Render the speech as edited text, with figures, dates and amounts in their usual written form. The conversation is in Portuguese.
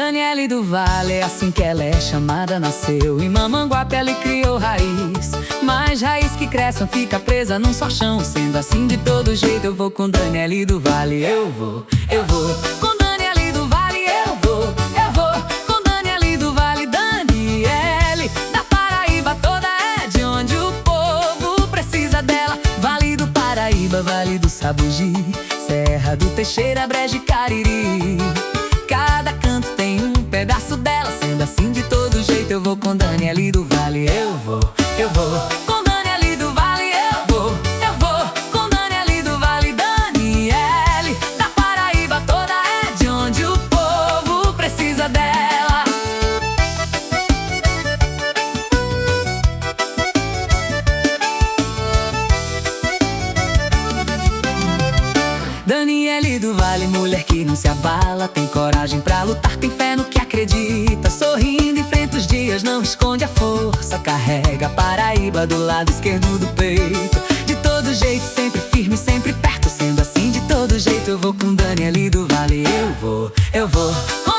Daniele do Vale, é assim que ela é chamada. Nasceu em Mamanguape, ela criou raiz. Mas raiz que cresce não fica presa num só chão. Sendo assim de todo jeito eu vou com Daniele do Vale. Eu vou com Daniele do Vale. Eu vou com Daniele do Vale. Daniele da Paraíba toda, é de onde o povo precisa dela. Vale do Paraíba, Vale do Sabugi, Serra do Teixeira, Brejo e Cariri. Cada canto tem um pedaço dela. Sendo assim de todo jeito eu vou com Daniele do Vale. Eu vou com Daniele do Vale. Eu vou com Daniele do Vale. Daniele da Paraíba toda, é de onde o povo precisa dela. Daniele do Vale, mulher que não se abala. Tem coragem pra lutar, tem fé no que acredita. Sorrindo, enfrenta os dias, não esconde a força. Carrega a Paraíba do lado esquerdo do peito. De todo jeito, sempre firme, sempre perto. Sendo assim de todo jeito eu vou com Daniele do Vale. Eu vou com